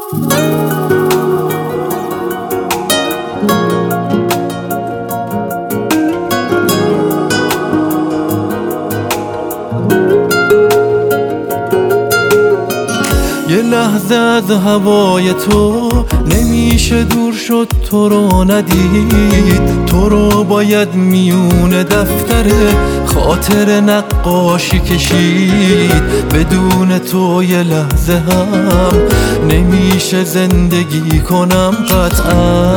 یه لحظه از هوای تو نمیشه دور شد، تو رو ندید. تو رو باید میون دفتر خاطر نقاشی کشید. بدون تو یه لحظه هم نمیشه زندگی کنم قطعا.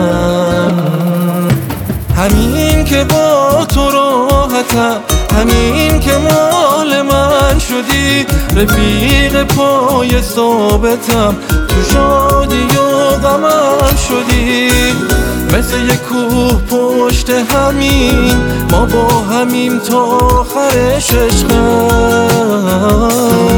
همین که با تو راحتم، همین که مال من شدی، رفیق پای ثابتم، تو شادی و غمم شدی. مثل یک کوه پشت همین، ما با همیم تا آخرش عشقم.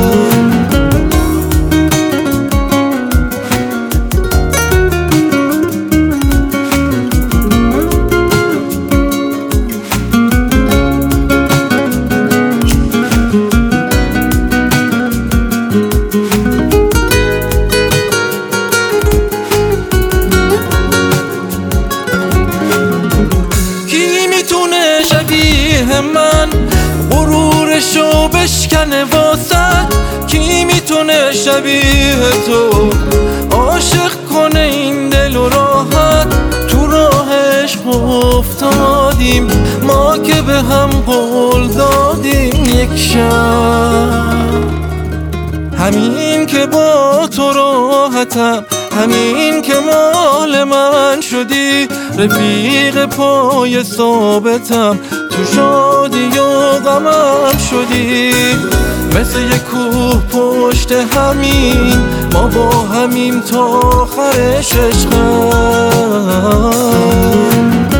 من غرورشو بشکنه واسد، کی میتونه شبیه تو عاشق کنه این دل و راحت. تو راه عشق افتادیم ما که به هم قول دادیم یک شب. همین که با تو راحتم، همین که مال من شدی، رفیق پای ثابتم، تو شادی و غمم شدی. مثل یک کوه پشت همین، ما با همیم تا آخرش عشقم.